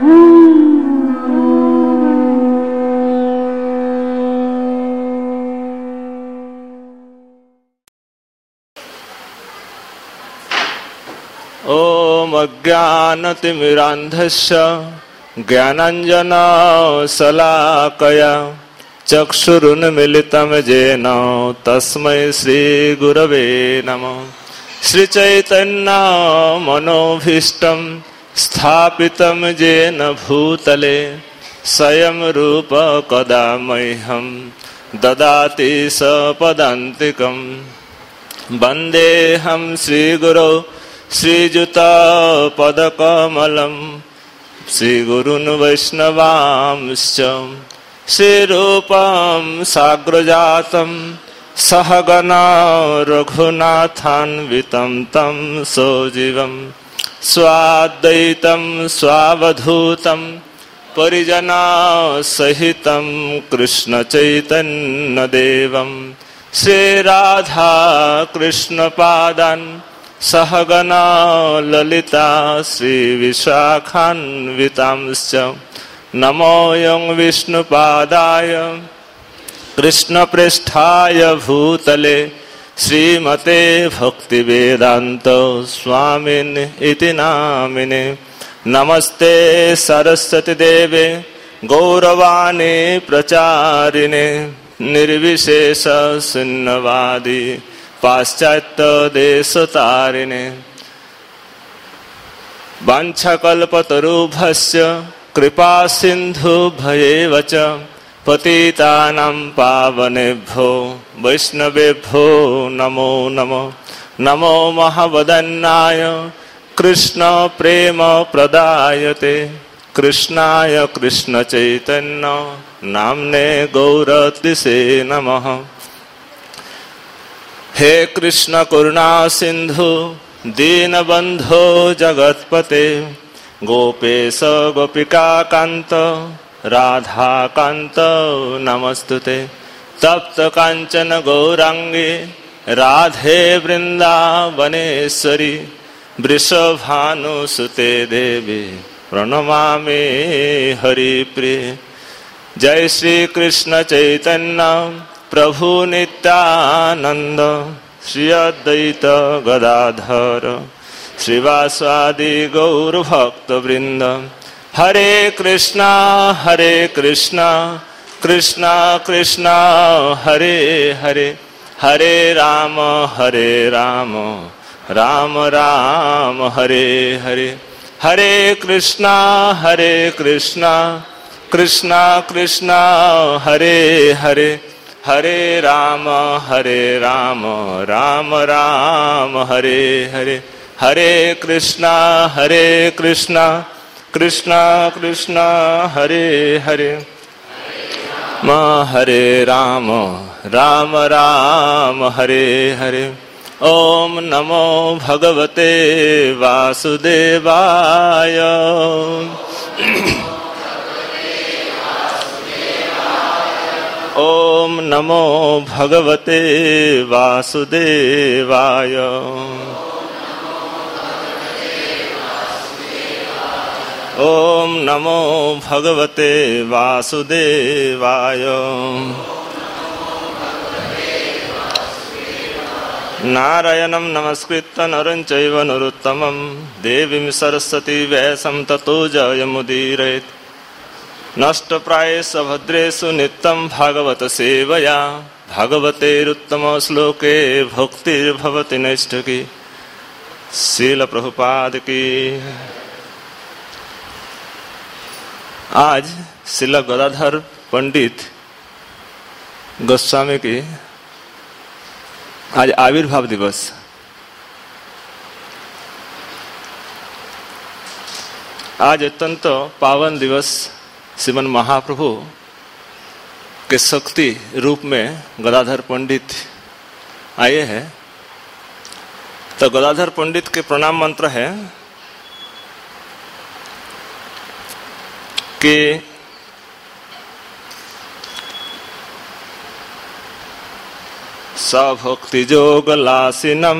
ओम अज्ञानतिमिरान्धस्य ज्ञानाञ्जनशलाकया चक्षुरुन्मीलितं येन तस्मै श्रीगुरवे नमः। श्रीचैतन्यमनोभीष्टं स्थापितं येन भूतले स्वयं रूप कदा मह्यं ददाति सपदान्तिकं। वन्देऽहं श्रीगुरौ श्रीयुतपदकमलं श्रीगुरून् वैष्णवांश्च। श्रीरूपं साग्रजातं सहगना रघुनाथान्वितं तं सजीवं स्वाद्वैतं स्वावधूतं परिजनसहितं कृष्णचैतन्यदेवं श्रीराधा कृष्णपादान् सहगना ललिता श्रीविशाखान्वितांश्च। नमोऽयं विष्णुपादाय कृष्णप्रेष्ठाय भूतले श्रीमते भक्तिवेदान्त स्वामिन् इति नामिने। नमस्ते सरस्वती देवे गौरवाणी प्रचारिणे निर्विशेष शून्यवादी पाश्चात्य देशतारिणे। वाञ्छाकल्पतरुभ्यश्च कृपा सिन्धुभ्येव च पतितानां पावनेभ्यो वैष्णवेभ्यो नमो नमः। नमो महावदन्नाय कृष्ण प्रेम प्रदायते कृष्णाय कृष्ण चैतन्य नाम्ने गौरतिसे नमः। हे कृष्ण करुणा सिंधु दीनबंधो जगत्पते गोपेश गोपिका कांत राधा कांत नमस्तुते। तप्त कांचन गौरांगी राधे वृंदावनेश्वरी वृषभानुसुते देवी प्रणमामि हरिप्रिय। जय श्री कृष्ण चैतन्य प्रभु नित्यानंद श्री अद्वैत गदाधर श्रीवासादि गौर भक्त वृंद। हरे कृष्णा कृष्णा कृष्णा हरे हरे हरे राम राम राम हरे हरे। हरे कृष्णा कृष्णा कृष्णा हरे हरे हरे राम राम राम हरे हरे। हरे कृष्णा कृष्णा कृष्णा हरे हरे हरे राम राम हरे हरे। ओम नमो भगवते वासुदेवाय। ओम नमो भगवते वासुदेवाय। ओम नमो भगवते वासुदेवाय। नारायणं नमस्कृत्य नरं चैव नरोत्तमं देवीं सरस्वती व्यासं ततो जयमुदीरयेत्। नष्टप्रायेषु भद्रेषु नित्यं भागवत सेवया भागवतेरुत्तम श्लोके भक्तिर्भवति नैष्ठिकी। श्रील प्रभुपाद की। आज श्रील गदाधर पंडित गोस्वामी की आज आविर्भाव दिवस। आज अत्यंत पावन दिवस श्रीमन महाप्रभु के शक्ति रूप में गदाधर पंडित आए हैं। तो गदाधर पंडित के प्रणाम मंत्र है कि सभक्ति जोगलासिनम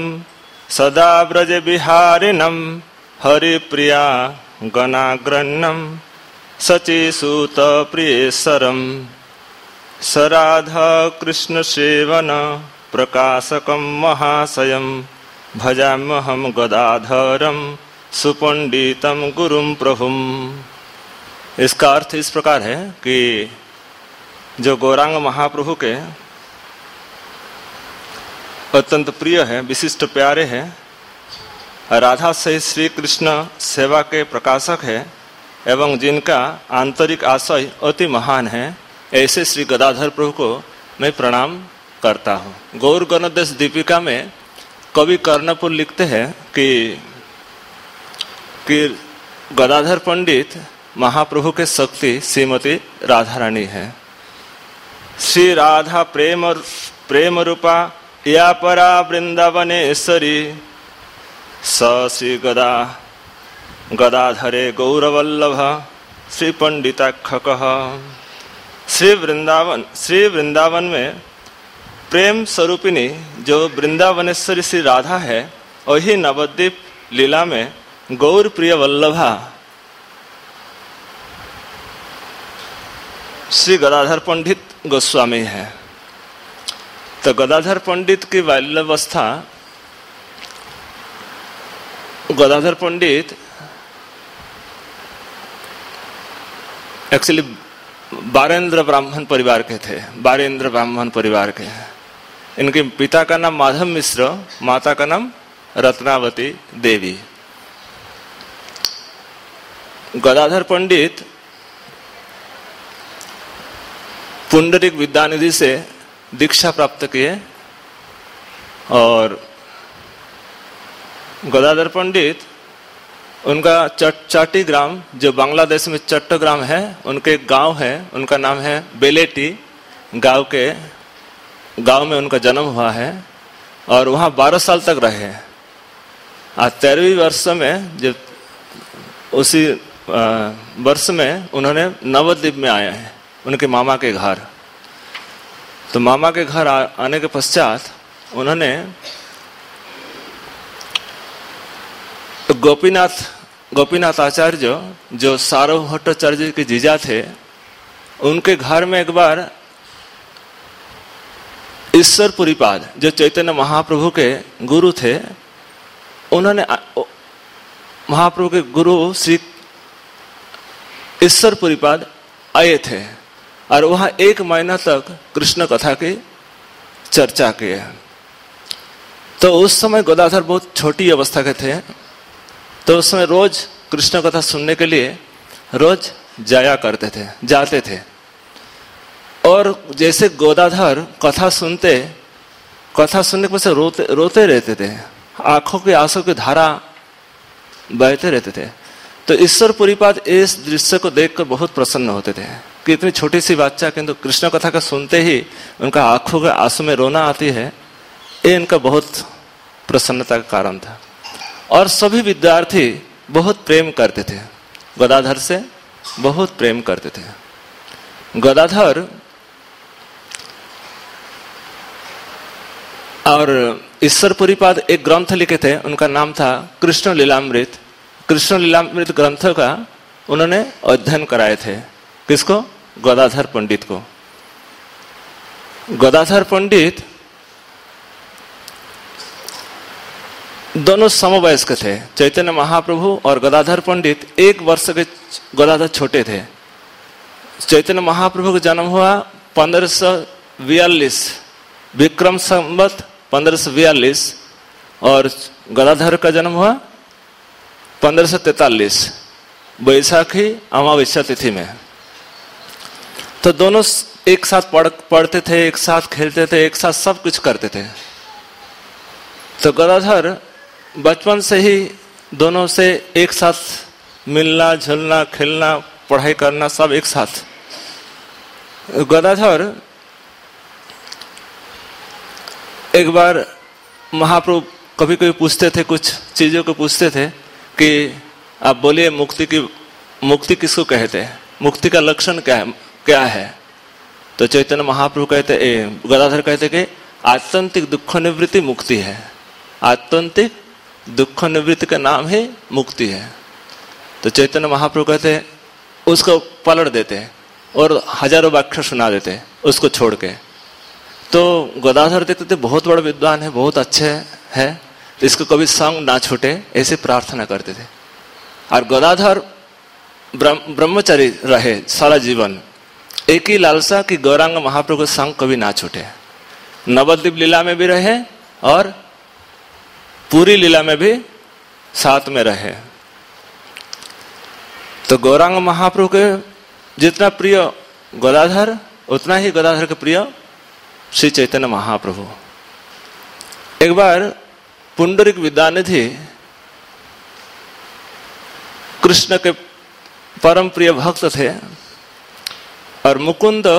सदा ब्रज बिहारिणम हरिप्रिया गणाग्रण्यम सचीसूत प्रियेशरम स राधा कृष्ण सेवन प्रकाशकम महाशयम भजाम्यहम गदाधरम सुपंडितम गुरुम प्रभुम। इसका अर्थ इस प्रकार है कि जो गौरांग महाप्रभु के अत्यंत प्रिय है, विशिष्ट प्यारे हैं, राधा सहित श्री कृष्ण सेवा के प्रकाशक है एवं जिनका आंतरिक आशय अति महान है, ऐसे श्री गदाधर प्रभु को मैं प्रणाम करता हूँ। गौर गणदेश दीपिका में कवि कर्णपुर लिखते हैं कि गदाधर पंडित महाप्रभु के शक्ति श्रीमती राधा रानी है। श्री राधा प्रेम रूपा या परा वृंदावनेश्वरी स श्री गदाधरे गौरवल्लभ श्री पंडिताख्यक। श्री वृंदावन में प्रेम स्वरूपिणी जो वृंदावनेश्वरी श्री राधा है, वही नवद्वीप लीला में गौर प्रिय वल्लभा श्री गदाधर पंडित गोस्वामी है। तो गदाधर पंडित की बाल्यावस्था, गदाधर पंडित एक्चुअली बारेंद्र ब्राह्मण परिवार के थे, बारेंद्र ब्राह्मण परिवार के। इनके पिता का नाम माधव मिश्र, माता का नाम रत्नावती देवी। गदाधर पंडित पुंडरीक विद्यानिधि से दीक्षा प्राप्त किए और गदाधर पंडित उनका चाटी ग्राम जो बांग्लादेश में चट्टग्राम है, उनके गांव है, उनका नाम है बेलेटी। गांव में उनका जन्म हुआ है और वहाँ 12 साल तक रहे। 13वीं वर्ष में जब उसी वर्ष में उन्होंने नवद्वीप में आए हैं उनके मामा के घर। तो मामा के घर आने के पश्चात उन्होंने गोपीनाथ आचार्य जो सार्वभौम भट्टाचार्य के जीजा थे, उनके घर में एक बार ईश्वर पुरीपाद जो चैतन्य महाप्रभु के गुरु थे, उन्होंने महाप्रभु के गुरु श्री ईश्वर पुरीपाद आए थे और वहां 1 महीना तक कृष्ण कथा की चर्चा किए। तो उस समय गदाधर बहुत छोटी अवस्था के थे, तो उस समय रोज कृष्ण कथा सुनने के लिए रोज जाते थे। और जैसे गदाधर कथा सुनने के पीछे रोते रहते थे, आंखों के आंसू की धारा बहते रहते थे। तो ईश्वर पुरीपाद इस दृश्य को देखकर बहुत प्रसन्न होते थे कि इतनी छोटी सी बच्चा किंतु कृष्ण कथा का सुनते ही उनका आंखों के आंसू में रोना आती है, ये इनका बहुत प्रसन्नता का कारण था। और सभी विद्यार्थी बहुत प्रेम करते थे, गदाधर से बहुत प्रेम करते थे। गदाधर और ईश्वर पुरीपाद एक ग्रंथ लिखे थे, उनका नाम था कृष्ण लीलामृत। कृष्ण लीलामृत ग्रंथ का उन्होंने अध्ययन कराए थे। किसको? गदाधर पंडित को। गदाधर पंडित दोनों समवयस्क थे। चैतन्य महाप्रभु और गदाधर पंडित 1 वर्ष के गदाधर छोटे थे। चैतन्य महाप्रभु का जन्म हुआ 1542 विक्रम संवत 1542 और गदाधर का जन्म हुआ 1543 बैसाखी अमावस्या तिथि में। तो दोनों एक साथ पढ़ते थे, एक साथ खेलते थे, एक साथ सब कुछ करते थे। तो गदाधर बचपन से ही दोनों से एक साथ मिलना झुलना खेलना पढ़ाई करना सब एक साथ। गदाधर एक बार महाप्रभु कभी कभी पूछते थे, कुछ चीजों को पूछते थे कि आप बोलिए मुक्ति किसको कहते हैं, मुक्ति का लक्षण क्या है। तो चैतन्य महाप्रभु गदाधर कहते कि आत्यंतिक दुख निवृत्ति मुक्ति है। आत्यंतिक दुख निवृत्ति का नाम ही मुक्ति है। तो चैतन्य महाप्रभु कहते उसको पलट देते और हजारों वाक्य सुना देते उसको छोड़ के। तो गदाधर देखते थे बहुत बड़ा विद्वान है, बहुत अच्छे है, इसको कभी संग ना छूटे, ऐसे प्रार्थना करते थे। और गदाधर ब्रह्मचारी रहे सारा जीवन, एक ही लालसा कि गौरांग महाप्रभु का संग कभी ना छूटे। नवद्वीप लीला में भी रहे और पूरी लीला में भी साथ में रहे। तो गौरांग महाप्रभु के जितना प्रिय गदाधर, उतना ही गदाधर के प्रिय श्री चैतन्य महाप्रभु। एक बार पुंडरीक विद्यानिधि कृष्ण के परम प्रिय भक्त थे और मुकुंद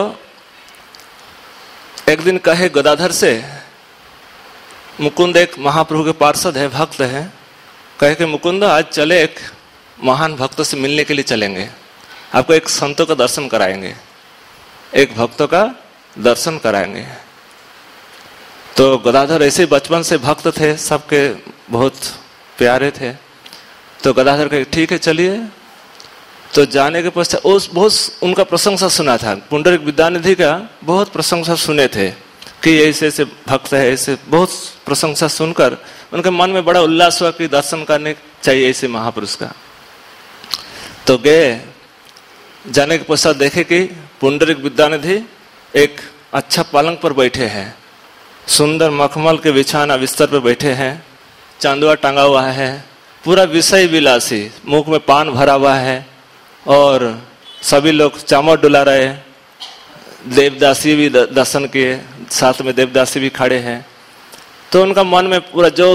एक दिन कहे गदाधर से, मुकुंद एक महाप्रभु के पार्षद है, भक्त है, कहे कि मुकुंद आज चले, एक महान भक्त से मिलने के लिए चलेंगे, आपको एक संतों का दर्शन कराएंगे, एक भक्तों का दर्शन कराएंगे। तो गदाधर ऐसे बचपन से भक्त थे, सबके बहुत प्यारे थे। तो गदाधर कहे ठीक है चलिए। तो जाने के पश्चात उस बहुत उनका प्रशंसा सुना था, पुंडरीक विद्यानिधि का बहुत प्रशंसा सुने थे कि ऐसे ऐसे भक्त है, ऐसे बहुत प्रशंसा सुनकर उनके मन में बड़ा उल्लास हुआ कि दर्शन करने चाहिए ऐसे महापुरुष का। तो गए, जाने के पश्चात देखे कि पुंडरीक विद्यानिधि एक अच्छा पलंग पर बैठे हैं, सुंदर मखमल के बिछाना बिस्तर पर बैठे हैं, चांदुआ टांगा हुआ है, पूरा विषय विलासी, मुख में पान भरा हुआ है और सभी लोग चामर डुला रहे। देवदासी भी दर्शन किए, साथ में देवदासी भी खड़े हैं। तो उनका मन में पूरा जो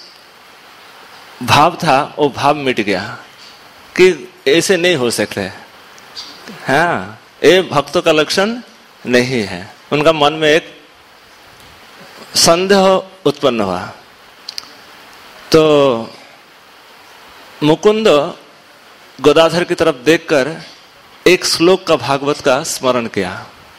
भाव था वो भाव मिट गया कि ऐसे नहीं हो सकते, हाँ ये भक्तों का लक्षण नहीं है। उनका मन में एक संदेह उत्पन्न हुआ। तो मुकुंद गदाधर की तरफ देखकर एक श्लोक का भागवत का स्मरण किया।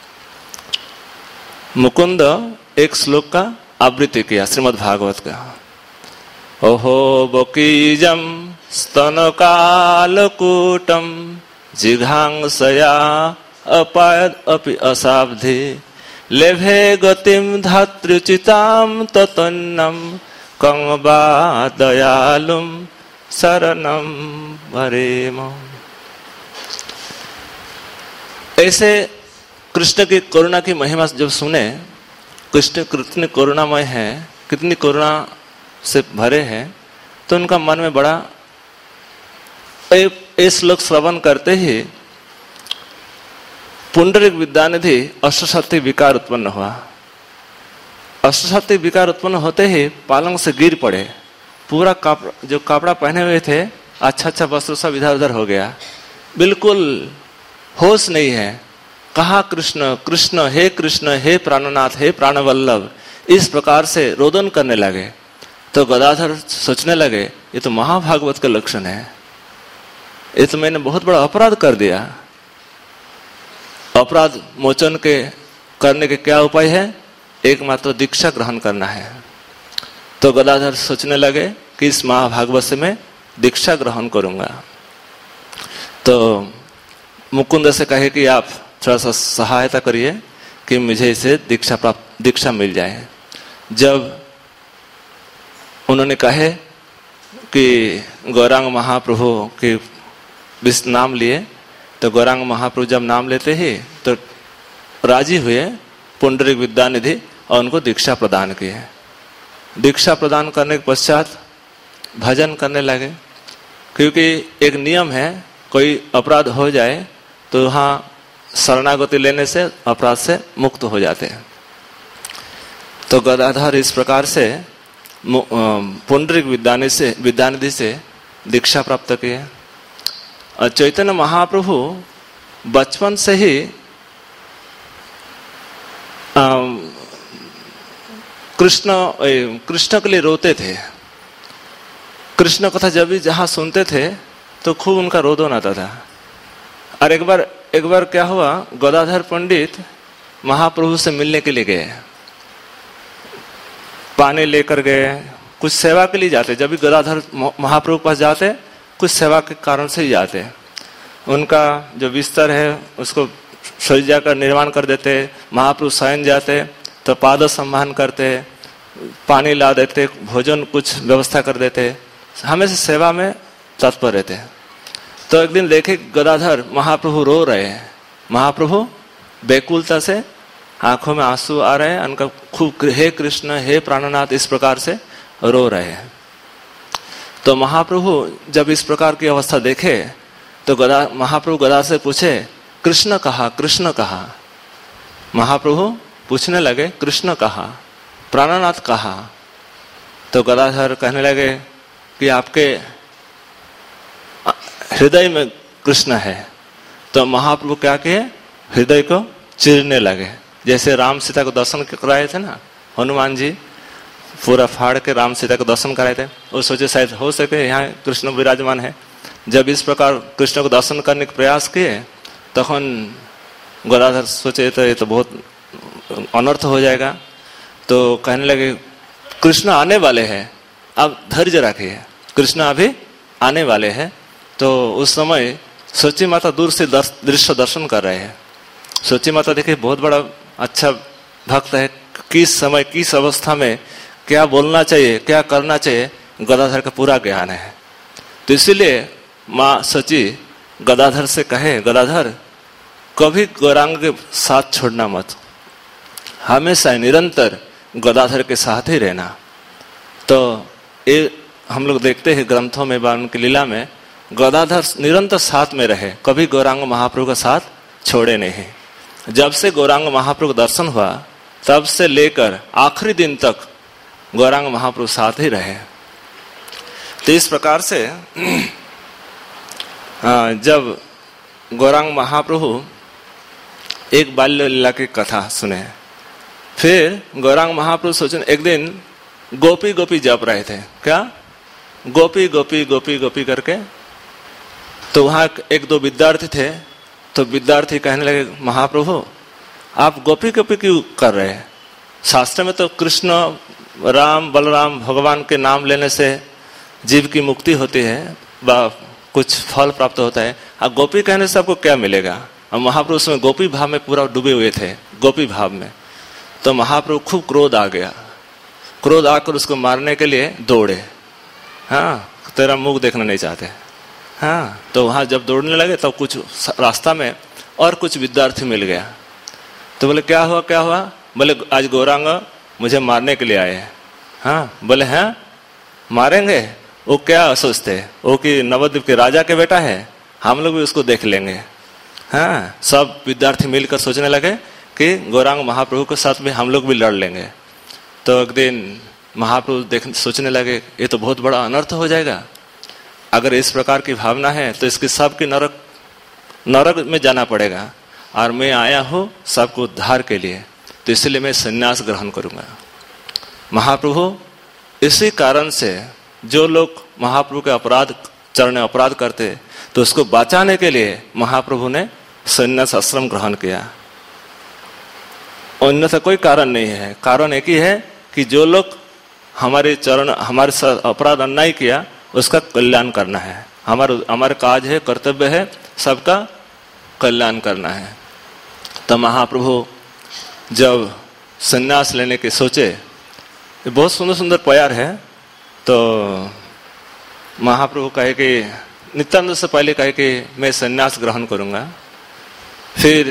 मुकुंद एक श्लोक का आवृत्ति किया श्रीमद् भागवत का। ओहो बकीजम स्तन कालकूटम जिघांसया अपायद अपि असाब्धि लेभे गतिम धातृचिताम ततन्नम कंबा दयालुम शरणम भरेम। ऐसे कृष्ण की करुणा की महिमा जब सुने, कृष्ण कितनी करुणामय है, कितनी करुणा से भरे हैं, तो उनका मन में बड़ा इस श्लोक श्रवण करते ही पुंडरीक विद्यानिधि अष्टसत्य विकार उत्पन्न हुआ। अष्टसत्य विकार उत्पन्न होते ही पालंग से गिर पड़े, पूरा जो कपड़ा पहने हुए थे, अच्छा अच्छा वस्त्र सब इधर उधर हो गया, बिल्कुल होश नहीं है। कहा कृष्ण कृष्ण, हे कृष्ण, हे प्राणनाथ, हे प्राणवल्लभ, इस प्रकार से रोदन करने लगे। तो गदाधर सोचने लगे ये तो महाभागवत का लक्षण है, ये तो मैंने बहुत बड़ा अपराध कर दिया। अपराध मोचन के करने के क्या उपाय है? एकमात्र दीक्षा ग्रहण करना है। तो गदाधर सोचने लगे कि इस महाभागवत से मैं दीक्षा ग्रहण करूंगा। तो मुकुंद से कहे कि आप थोड़ा सा सहायता करिए कि मुझे इसे दीक्षा मिल जाए। जब उन्होंने कहे कि गौरांग महाप्रभु के नाम लिए, तो गौरांग महाप्रभु जब नाम लेते ही तो राजी हुए पुंडरीक विद्यानिधि और उनको दीक्षा प्रदान किए। दीक्षा प्रदान करने के पश्चात भजन करने लगे, क्योंकि एक नियम है कोई अपराध हो जाए तो वहाँ शरणागति लेने से अपराध से मुक्त हो जाते हैं। तो गदाधर इस प्रकार से पुंडरीक विद्यानिधि से दीक्षा प्राप्त किए। और चैतन्य महाप्रभु बचपन से ही कृष्ण के लिए रोते थे। कृष्ण कथा जब भी जहाँ सुनते थे तो खूब उनका रोदन आता था। और एक बार क्या हुआ, गदाधर पंडित महाप्रभु से मिलने के लिए गए, पानी लेकर गए, कुछ सेवा के लिए जाते। जब भी गदाधर महाप्रभु पास जाते कुछ सेवा के कारण से ही जाते। उनका जो बिस्तर है उसको सज्जा का निर्माण कर देते। महाप्रभु शयन जाते तो पाद सम्मान करते, पानी ला देते, भोजन कुछ व्यवस्था कर देते, हमेशा सेवा में तत्पर रहते हैं। तो एक दिन देखे गदाधर महाप्रभु रो रहे हैं। महाप्रभु बेकुलता से आंखों में आंसू आ रहे हैं, उनका खूब हे कृष्ण हे प्राणनाथ इस प्रकार से रो रहे हैं। तो महाप्रभु जब इस प्रकार की अवस्था देखे तो महाप्रभु गदाधर से पूछे कृष्ण कहाँ, कृष्ण कहाँ। महाप्रभु पूछने लगे कृष्ण कहाँ, प्राणनाथ कहाँ। तो गदाधर कहने लगे कि आपके हृदय में कृष्ण है। तो महाप्रभु क्या किए, हृदय को चीरने लगे। जैसे राम सीता को दर्शन कराए थे ना, हनुमान जी पूरा फाड़ के राम सीता को दर्शन कराए थे। वो सोचे शायद हो सके यहाँ कृष्ण विराजमान है। जब इस प्रकार कृष्ण को दर्शन करने का प्रयास किए तखन गदाधर सोचे तो ये तो बहुत अनर्थ हो जाएगा। तो कहने लगे कृष्ण आने वाले हैं, अब धैर्य रखिए, कृष्ण अभी आने वाले हैं। तो उस समय सोची माता दूर से दृश्य दर्शन कर रहे हैं। सोची माता देखिए बहुत बड़ा अच्छा भक्त है, किस समय किस अवस्था में क्या बोलना चाहिए क्या करना चाहिए गदाधर का पूरा ज्ञान है। तो इसीलिए माँ सची गदाधर से कहे गदाधर कभी गौरांग के साथ छोड़ना मत, हमेशा निरंतर गदाधर के साथ ही रहना। तो ये हम लोग देखते हैं ग्रंथों में उनकी लीला में गदाधर निरंतर साथ में रहे, कभी गौरांग महाप्रभु का साथ छोड़े नहीं। जब से गौरांग महाप्रभु का दर्शन हुआ तब से लेकर आखिरी दिन तक गौरांग महाप्रभु साथ ही रहे। तो इस प्रकार से जब गौरांग महाप्रभु एक बाल्य लीला की कथा सुने, फिर गौरांग महाप्रभु सोचे एक दिन गोपी गोपी जप रहे थे, क्या गोपी गोपी गोपी गोपी करके। तो वहाँ एक दो विद्यार्थी थे, तो विद्यार्थी कहने लगे महाप्रभु आप गोपी गोपी क्यों कर रहे हैं, शास्त्र में तो कृष्ण राम बलराम भगवान के नाम लेने से जीव की मुक्ति होती है, कुछ फल प्राप्त होता है, अब गोपी कहने से आपको क्या मिलेगा। और महाप्रभु उसमें गोपी भाव में पूरा डूबे हुए थे, गोपी भाव में। तो महाप्रभु खूब क्रोध आ गया, क्रोध आकर उसको मारने के लिए दौड़े। हाँ तेरा मुख देखना नहीं चाहते। हाँ तो वहां जब दौड़ने लगे तब तो कुछ रास्ता में और कुछ विद्यार्थी मिल गया। तो बोले क्या हुआ क्या हुआ, बोले आज गौरांग मुझे मारने के लिए आए हैं। हाँ बोले हैं मारेंगे, वो क्या सोचते वो कि नवद्वीप के राजा के बेटा है, हम लोग भी उसको देख लेंगे। हाँ सब विद्यार्थी मिलकर सोचने लगे कि गौरांग महाप्रभु के साथ में हम लोग भी लड़ लेंगे। तो एक दिन महाप्रभु सोचने लगे ये तो बहुत बड़ा अनर्थ हो जाएगा, अगर इस प्रकार की भावना है तो इसकी सबकी नरक में जाना पड़ेगा, और मैं आया हूँ सबको उद्धार के लिए, तो इसलिए मैं संन्यास ग्रहण करूंगा। महाप्रभु इसी कारण से जो लोग महाप्रभु के चरण अपराध करते तो उसको बचाने के लिए महाप्रभु ने संन्यास आश्रम ग्रहण किया। अन्यथा कोई कारण नहीं है, कारण एक ही है कि जो लोग हमारे साथ अपराध अन्याय किया उसका कल्याण करना है। हमारा काज है, कर्तव्य है सबका कल्याण करना है। तो महाप्रभु जब संन्यास लेने के सोचे, बहुत सुंदर सुंदर प्यार है, तो महाप्रभु कहे कि नित्यानंद से पहले कहे कि मैं संन्यास ग्रहण करूंगा। फिर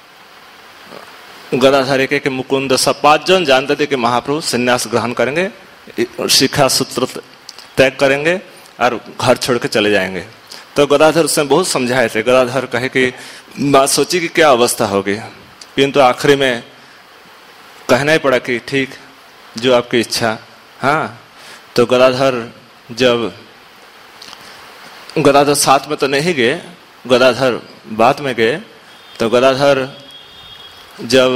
गदाधर के मुकुंद सब 5 जन जानते थे कि महाप्रभु संन्यास ग्रहण करेंगे, शिक्षा सूत्र त्याग करेंगे और घर छोड़ के चले जाएंगे। तो गदाधर उसने बहुत समझाए थे। गदाधर कहे कि बात सोची कि क्या अवस्था होगी, किंतु आखिरी में कहना ही पड़ा कि ठीक जो आपकी इच्छा। हाँ तो गदाधर साथ में तो नहीं गए, गदाधर बाद में गए। तो गदाधर जब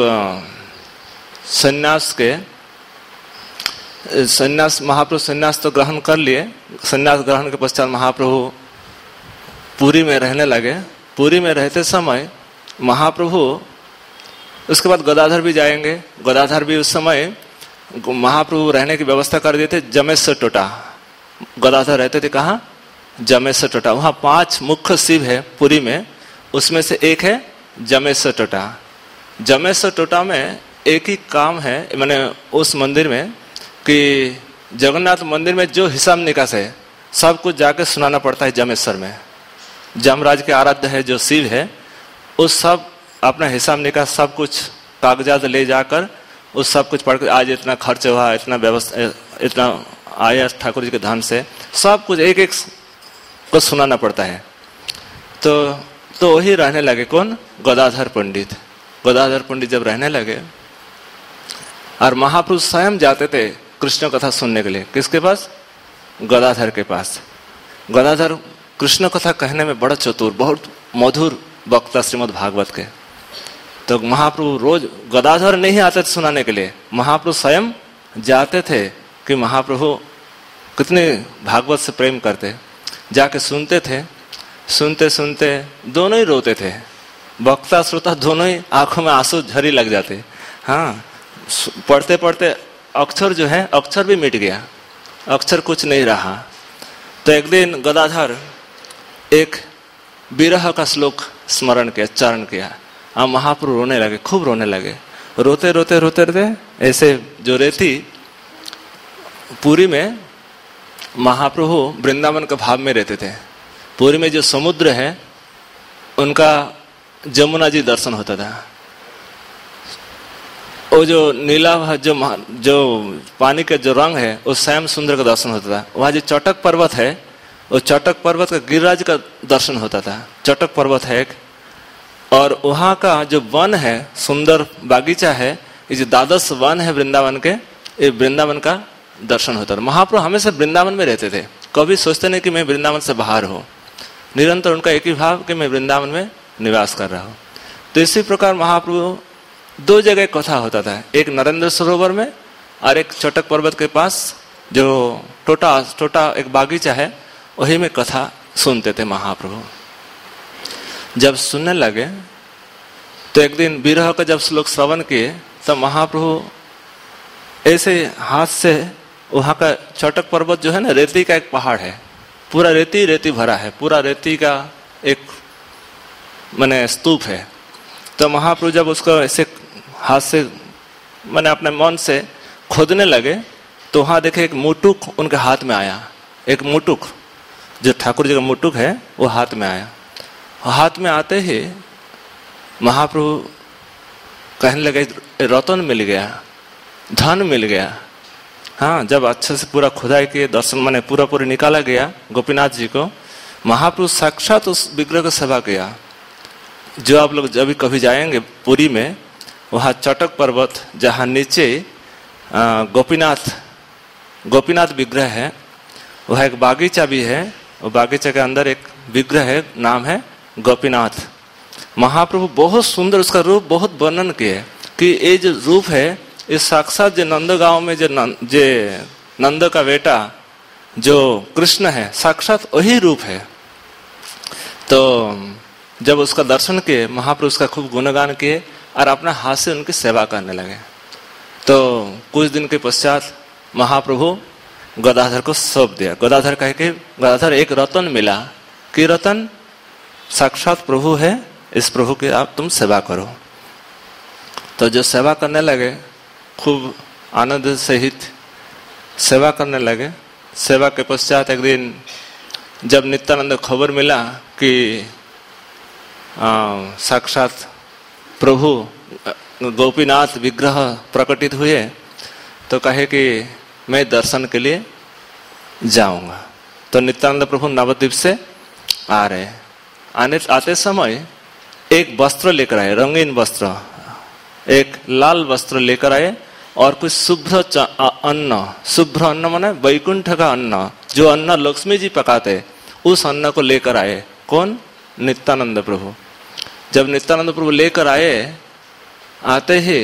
महाप्रभु संन्यास तो ग्रहण कर लिए, संन्यास ग्रहण के पश्चात महाप्रभु पुरी में रहने लगे। पुरी में रहते समय महाप्रभु, उसके बाद गदाधर भी जाएंगे, गदाधर भी उस समय महाप्रभु रहने की व्यवस्था कर दिए थे जमेश से टोटा। गदाधर रहते थे कहाँ, जमेश्वर टोटा। वहाँ 5 मुख्य शिव है पुरी में, उसमें से एक है जमेश्वर टोटा। जमेश्वर टोटा में एक ही काम है, मैंने उस मंदिर में कि जगन्नाथ मंदिर में जो हिसाब निकास है सब कुछ जाके सुनाना पड़ता है जमेश्वर में। जमराज के आराध्य है जो शिव है, उस सब अपना हिसाब निकास सब कुछ कागजात ले जाकर उस सब कुछ पढ़ कर आज इतना खर्च हुआ, इतना व्यवस्था, इतना आया ठाकुर जी के धन से, सब कुछ एक एक को सुनाना पड़ता है। तो वही रहने लगे कौन? गदाधर पंडित। गदाधर पंडित जब रहने लगे और महापुरुष स्वयं जाते थे कृष्ण कथा सुनने के लिए, किसके पास? गदाधर के पास। गदाधर कृष्ण कथा कहने में बड़ा चतुर, बहुत मधुर वक्ता श्रीमद् भागवत के। तो महाप्रभु रोज, गदाधर नहीं आते थे सुनाने के लिए, महाप्रभु स्वयं जाते थे कि महाप्रभु कितने भागवत से प्रेम करते, जाके सुनते थे। सुनते सुनते दोनों ही रोते थे, वक्ता श्रोता दोनों ही आंखों में आंसू झरी लग जाते। हाँ, पढ़ते पढ़ते अक्षर जो है, अक्षर भी मिट गया, अक्षर कुछ नहीं रहा। तो एक दिन गदाधर एक विरह का श्लोक स्मरण किया, चरण किया, और महाप्रभु रोने लगे, खूब रोने लगे। रोते रोते रोते रोते ऐसे जो रेती पुरी में, महाप्रभु वृंदावन के भाव में रहते थे। पुरी में जो समुद्र है उनका जमुना जी दर्शन होता था। वो जो नीला जो पानी का जो रंग है वो श्याम सुंदर का दर्शन होता था। वहाँ जो चटक पर्वत है, वो चटक पर्वत का गिरिराज का दर्शन होता था। चटक पर्वत है एक, और वहाँ का जो वन है, सुंदर बागीचा है, ये जो द्वादश वन है वृंदावन के, ये वृंदावन का दर्शन होता था। महाप्रभु हमेशा वृंदावन में रहते थे, कभी सोचते नहीं कि मैं वृंदावन से बाहर हूँ। निरंतर उनका एक ही भाव कि मैं वृंदावन में निवास कर रहा हूँ। तो इसी प्रकार महाप्रभु 2 जगह कथा होता था, एक नरेंद्र सरोवर में और एक चटक पर्वत के पास जो टोटा एक बागीचा है, वही में कथा सुनते थे महाप्रभु। जब सुनने लगे तो एक दिन विरह का जब श्लोक श्रवण किए तब महाप्रभु ऐसे हाथ से, वहाँ का चटक पर्वत जो है ना, रेती का एक पहाड़ है, पूरा रेती भरा है, पूरा रेती का एक माने स्तूप है। तो महाप्रभु जब उसको ऐसे हाथ से मैंने अपने मन से खोदने लगे तो वहाँ देखे एक मुटुक उनके हाथ में आया। एक मुटुक जो ठाकुर जी का मुटुक है वो हाथ में आया। हाथ में आते ही महाप्रभु कहने लगे रतन मिल गया, धन मिल गया। हाँ, जब अच्छे से पूरा खुदाई किए, दर्शन माने पूरा निकाला गया गोपीनाथ जी को, महाप्रभु साक्षात उस विग्रह को सेवा किया। जो आप लोग जब कभी जाएंगे पुरी में, वहाँ चटक पर्वत जहाँ नीचे गोपीनाथ विग्रह है, वह एक बागीचा भी है, वो बागीचा के अंदर एक विग्रह है, नाम है गोपीनाथ। महाप्रभु बहुत सुंदर उसका रूप बहुत वर्णन किए कि ये जो रूप है, इस साक्षात जो नंदगांव में जो नंद का बेटा जो कृष्ण है, साक्षात वही रूप है। तो जब उसका दर्शन किए, महाप्रभु उसका खूब गुणगान किए और अपना हाथ से उनकी सेवा करने लगे। तो कुछ दिन के पश्चात महाप्रभु गदाधर को सौंप दिया। गदाधर कहे कि गदाधर एक रतन मिला, कि रतन साक्षात प्रभु है, इस प्रभु की आप तुम सेवा करो। तो जो सेवा करने लगे, खूब आनंद सहित सेवा करने लगे। सेवा के पश्चात एक दिन जब नित्यानंद खबर मिला कि साक्षात प्रभु गोपीनाथ विग्रह प्रकटित हुए, तो कहे कि मैं दर्शन के लिए जाऊंगा। तो नित्यानंद प्रभु नवद्वीप से आ रहे, आते समय एक वस्त्र लेकर आए, रंगीन वस्त्र, एक लाल वस्त्र लेकर आए और कुछ शुभ्र अन्न माने वैकुंठ का अन्न, जो अन्न लक्ष्मी जी पकाते, उस अन्न को लेकर आए। कौन? नित्यानंद प्रभु। जब नित्यानंद प्रभु लेकर आए, आते ही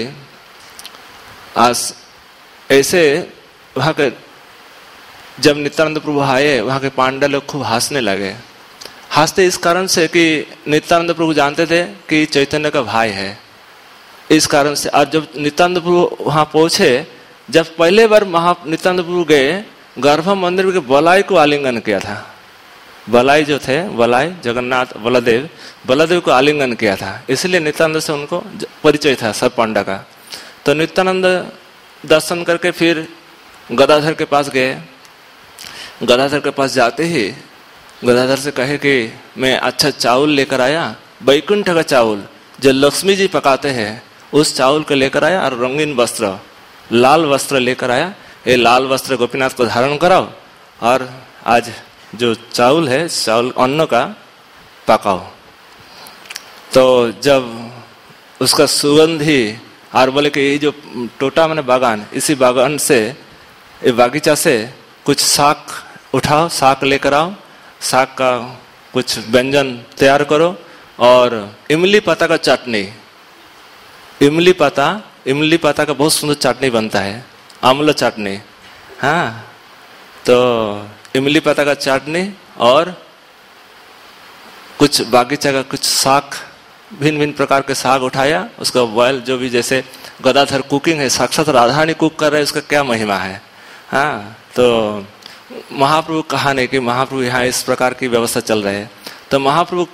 ऐसे वहां के, जब नित्यानंद प्रभु आए, वहां के पांडव लोग खूब हंसने लगे। हंसते इस कारण से कि नित्यानंद प्रभु जानते थे कि चैतन्य का भाई है, इस कारण से। और जब नित्यानंद प्रभु वहां पहुंचे, जब पहले बार नित्यानंद प्रभु गए, गर्भ मंदिर के बलाई को आलिंगन किया था। बलाई जो थे, बलाई जगन्नाथ बलदेव को आलिंगन किया था, इसलिए नित्यानंद से उनको परिचय था सब पांडा का। तो नित्यानंद दर्शन करके फिर गदाधर के पास गए। गदाधर के पास जाते ही गदाधर से कहे कि मैं अच्छा चावल लेकर आया, वैकुंठ का चावल जो लक्ष्मी जी पकाते हैं उस चावल को लेकर आया, और रंगीन वस्त्र, लाल वस्त्र लेकर आया। ये लाल वस्त्र गोपीनाथ को धारण कराओ और आज जो चावल है, चावल अन्न का पकाओ। तो जब उसका सुगंध ही, और बोले कि ये जो टोटा मैंने बागान, इसी बागान से, ये बागीचा से कुछ शाक उठाओ, शाक लेकर आओ, शाक का कुछ व्यंजन तैयार करो, और इमली पत्ता का चटनी, इमली पत्ता का बहुत सुंदर चटनी बनता है, आंवला चटनी। हाँ, तो इमली पत्ता का चटनी और कुछ बागीचा का कुछ शाक, भिन्न भिन्न प्रकार के साग उठाया, उसका बॉयल, जो भी जैसे गदाधर कुकिंग है, साक्षात राधारानी कुक कर रहे हैं, उसका क्या महिमा है। हाँ, तो महाप्रभु कहा नहीं कि महाप्रभु यहाँ इस प्रकार की व्यवस्था चल रही है। तो महाप्रभु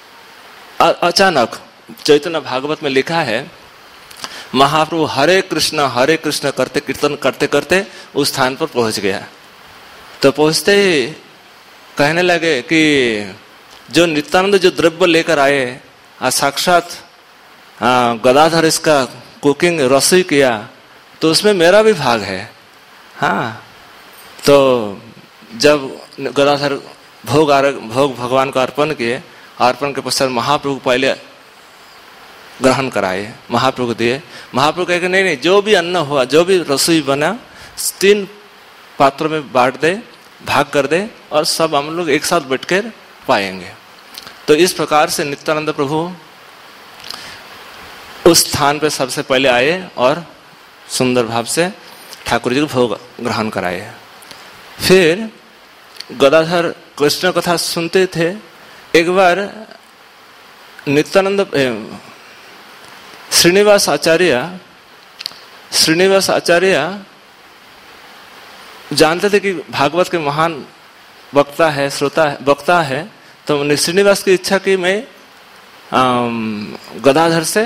अचानक चैतन्य भागवत में लिखा है, महाप्रभु हरे कृष्ण करते कीर्तन करते करते उस स्थान पर पहुंच गया। तो पहुंचते ही कहने लगे कि जो नित्यानंद जो द्रव्य लेकर आए, साक्षात गदाधर इसका कुकिंग रसोई किया, तो उसमें मेरा भी भाग है। हाँ, तो जब गदाधर भोग भगवान को अर्पण किए, अर्पण के पश्चात महाप्रभु पहले ग्रहण कराए, महाप्रभु दिए। महाप्रभु कहे कि नहीं, जो भी अन्न हुआ, जो भी रसोई बना, 3 पात्रों में बांट दे, भाग कर दे, और सब हम लोग एक साथ बैठकर पाएंगे। तो इस प्रकार से नित्यानंद प्रभु उस स्थान पे सबसे पहले आए और सुंदर भाव से ठाकुर जी को भोग ग्रहण कराए। फिर गदाधर कृष्ण कथा सुनते थे। एक बार नित्यानंद श्रीनिवास आचार्य जानते थे कि भागवत के महान वक्ता है, वक्ता है। तो श्रीनिवास की इच्छा की मैं गदाधर से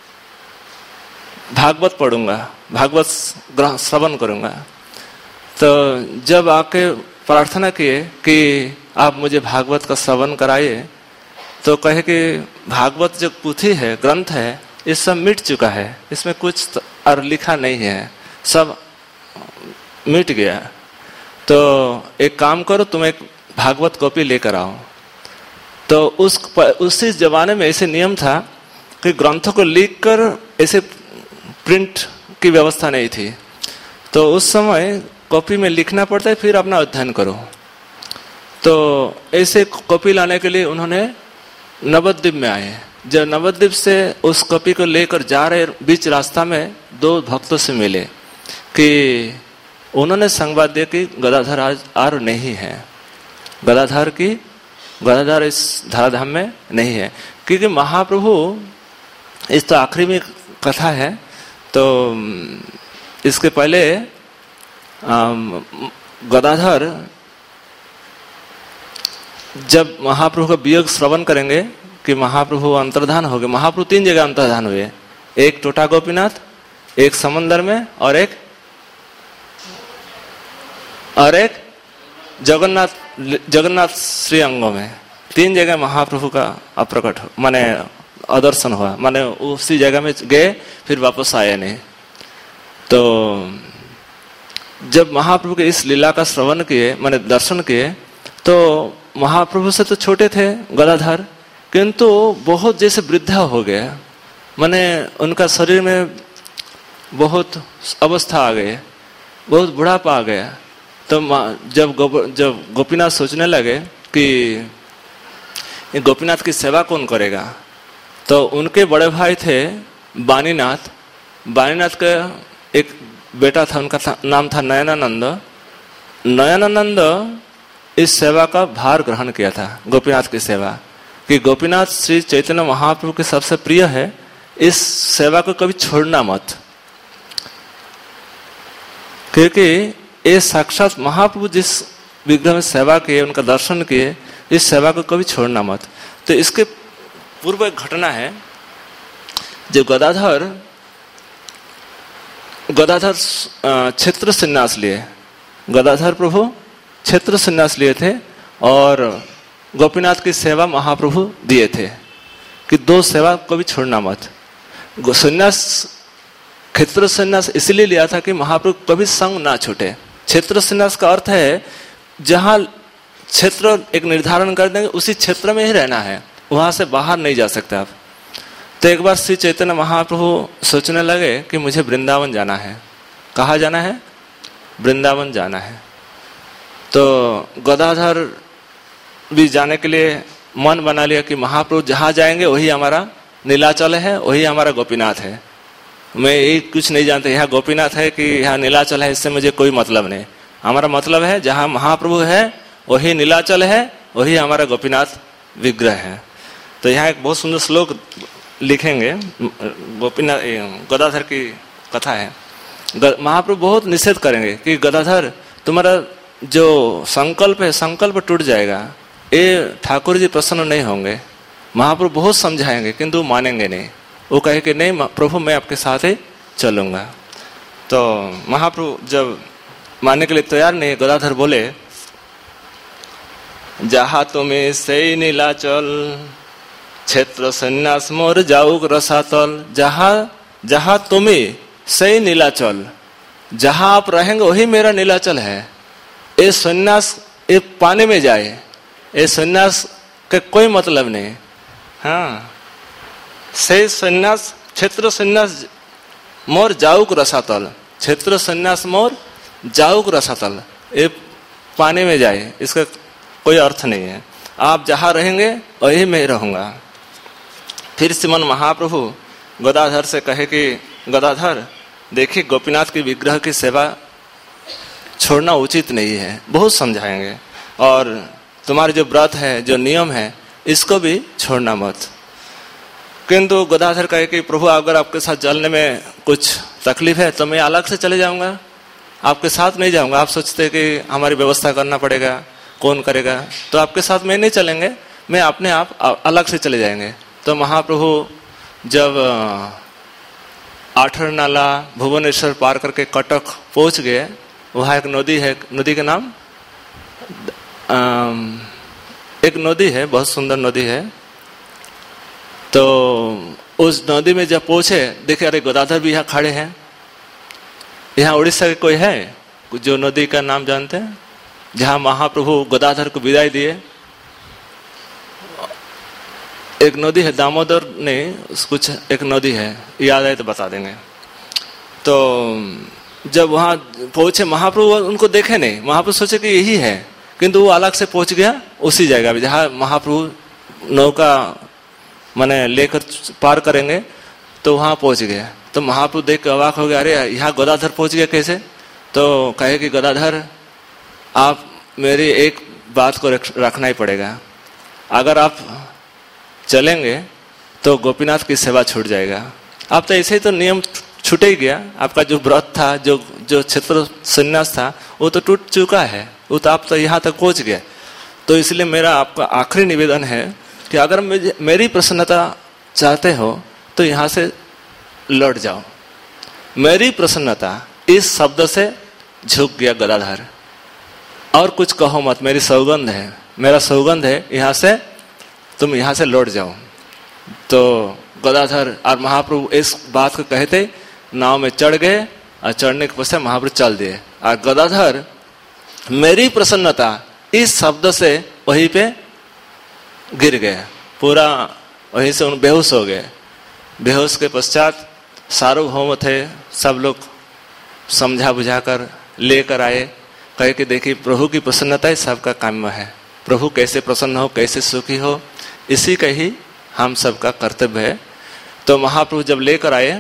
भागवत पढ़ूंगा, भागवत श्रवण करूंगा। तो जब आके प्रार्थना किए कि आप मुझे भागवत का श्रवण कराइए, तो कहे कि भागवत जो पुथी है, ग्रंथ है, ये सब मिट चुका है, इसमें कुछ और लिखा नहीं है, सब मिट गया। तो एक काम करो, तुम एक भागवत कॉपी लेकर आओ। तो उसी जमाने में ऐसे नियम था कि ग्रंथों को लिखकर ऐसे प्रिंट की व्यवस्था नहीं थी। तो उस समय कॉपी में लिखना पड़ता है, फिर अपना अध्ययन करो। तो ऐसे कॉपी लाने के लिए उन्होंने नवद्वीप में आए। जब नवद्वीप से उस कॉपी को लेकर जा रहे, बीच रास्ता में 2 भक्तों से मिले कि उन्होंने संवाद दिया कि गदाधर आज और नहीं है, गदाधर इस धराधाम में नहीं है। क्योंकि महाप्रभु, इस तो आखिरी में कथा है, तो इसके पहले गदाधर जब महाप्रभु का वियोग श्रवण करेंगे कि महाप्रभु अंतर्धान हो गए। महाप्रभु 3 जगह अंतर्धान हुए, एक टोटा गोपीनाथ, एक समंदर में, और एक जगन्नाथ श्री अंगों में। 3 जगह महाप्रभु का अप्रकट माने अदर्शन हुआ, माने उसी जगह में गए, फिर वापस आए नहीं। तो जब महाप्रभु के इस लीला का श्रवण किए, माने दर्शन किए, तो महाप्रभु से तो छोटे थे गदाधर, किंतु बहुत जैसे वृद्धा हो गया, माने उनका शरीर में बहुत अवस्था आ गई, बहुत बुढ़ापा आ गया। तो जब गोपीनाथ सोचने लगे कि गोपीनाथ की सेवा कौन करेगा, तो उनके बड़े भाई थे बानीनाथ। बानीनाथ का एक बेटा था, उनका नाम था नयनानंद। नयनानंद इस सेवा का भार ग्रहण किया था, गोपीनाथ की सेवा, कि गोपीनाथ श्री चैतन्य महाप्रभु के सबसे प्रिय है, इस सेवा को कभी छोड़ना मत। क्योंकि ये साक्षात महाप्रभु जिस विग्रह में सेवा किए, उनका दर्शन किए, इस सेवा को कभी छोड़ना मत। तो इसके पूर्व एक घटना है, जो गदाधर क्षेत्र संन्यास लिए, गदाधर प्रभु क्षेत्र संन्यास लिए थे और गोपीनाथ की सेवा महाप्रभु दिए थे कि 2 सेवा कभी छोड़ना मत। संन्यास, क्षेत्र संन्यास इसलिए लिया था कि महाप्रभु कभी संग ना छूटे। क्षेत्र संन्यास का अर्थ है जहां क्षेत्र एक निर्धारण कर देंगे उसी क्षेत्र में ही रहना है, वहां से बाहर नहीं जा सकते आप। तो एक बार श्री चैतन्य महाप्रभु सोचने लगे कि मुझे वृंदावन जाना है। कहाँ जाना है? वृंदावन जाना है। तो गदाधर भी जाने के लिए मन बना लिया कि महाप्रभु जहाँ जाएंगे वही हमारा नीलाचल है, वही हमारा गोपीनाथ है। मैं यही कुछ नहीं जानता यहाँ गोपीनाथ है कि यहाँ नीलाचल है, इससे मुझे कोई मतलब नहीं। हमारा मतलब है जहाँ महाप्रभु है वही नीलाचल है, वही हमारा गोपीनाथ विग्रह है। तो यहाँ एक बहुत सुंदर श्लोक लिखेंगे, गोपीनाथ गदाधर की कथा है। महाप्रभु बहुत निषेध करेंगे कि गदाधर तुम्हारा जो संकल्प है, संकल्प टूट जाएगा, ये ठाकुर जी प्रसन्न नहीं होंगे। महाप्रभु बहुत समझाएंगे किंतु मानेंगे नहीं। वो कहे कि नहीं प्रभु मैं आपके साथ ही चलूंगा। तो महाप्रभु जब मानने के लिए तैयार नहीं, गदाधर बोले जहा तुम्हें से नीलाचल क्षेत्र संन्यास मोर जाऊक रसातल। जहा तुम्हें से नीलाचल, जहां आप रहेंगे वही मेरा नीलाचल है। ये संन्यास ये पानी में जाए, ये संन्यास का कोई मतलब नहीं। हाँ, से संन्यास क्षेत्र संन्यास मोर जाऊक रसातल, क्षेत्र संन्यास मोर जाऊक रसातल, ये पानी में जाए, इसका कोई अर्थ नहीं है। आप जहां रहेंगे वही मैं रहूंगा। फिर श्रीमन महाप्रभु गदाधर से कहे कि गदाधर देखिए गोपीनाथ की विग्रह की सेवा छोड़ना उचित नहीं है। बहुत समझाएंगे और तुम्हारे जो व्रत है, जो नियम है, इसको भी छोड़ना मत। किंतु गदाधर कहे कि प्रभु अगर आपके साथ चलने में कुछ तकलीफ है तो मैं अलग से चले जाऊंगा, आपके साथ नहीं जाऊंगा। आप सोचते कि हमारी व्यवस्था करना पड़ेगा, कौन करेगा, तो आपके साथ में नहीं चलेंगे, मैं अपने आप अलग से चले जाएंगे। तो महाप्रभु जब आठर नाला भुवनेश्वर पार करके कटक पहुंच गए, वहाँ एक नदी है, नदी का नाम एक नदी है, बहुत सुंदर नदी है। तो उस नदी में जब पहुंचे देखे अरे गदाधर भी यहाँ खड़े हैं। यहाँ उड़ीसा के कोई है जो नदी का नाम जानते हैं जहाँ महाप्रभु गदाधर को विदाई दिए? एक नदी है दामोदर, नहीं कुछ एक नदी है, याद आए तो बता देंगे। तो जब वहां पहुंचे महाप्रभु उनको देखे नहीं, महाप्रभु सोचे कि यही है, किंतु वो अलग से पहुंच गया उसी जगह पे जहाँ महाप्रभु नौका माने लेकर पार करेंगे, तो वहां पहुंच गया। तो महाप्रभु देख के अवाक हो गया, अरे यहाँ गदाधर पहुंच गया कैसे? तो कहे कि गदाधर आप मेरी एक बात को रखना ही पड़ेगा, अगर आप चलेंगे तो गोपीनाथ की सेवा छूट जाएगा। आप तो ऐसे ही तो नियम छूट ही गया, आपका जो व्रत था, जो क्षेत्र संन्यास था, वो तो टूट चुका है, वो तो आप तो यहाँ तक पहुंच गए। तो इसलिए मेरा आपका आखिरी निवेदन है कि अगर मेरी प्रसन्नता चाहते हो तो यहाँ से लौट जाओ। मेरी प्रसन्नता, इस शब्द से झुक गया गदाधर, और कुछ कहो मत, मेरी सौगंध है, मेरा सौगंध है, यहाँ से तुम यहाँ से लौट जाओ। तो गदाधर और महाप्रभु इस बात को कहते नाव में चढ़ गए और चढ़ने के पश्चात महाप्रभु चल दिए। और गदाधर मेरी प्रसन्नता इस शब्द से वहीं पे गिर गए, पूरा वहीं से उन बेहोश हो गए। बेहोश के पश्चात सार्वभौम थे, सब लोग समझा बुझाकर लेकर आए, कहे कि देखिए प्रभु की प्रसन्नता ही सबका काम है, प्रभु कैसे प्रसन्न हो, कैसे सुखी हो, इसी का ही हम सबका कर्तव्य है। तो महाप्रभु जब लेकर आए,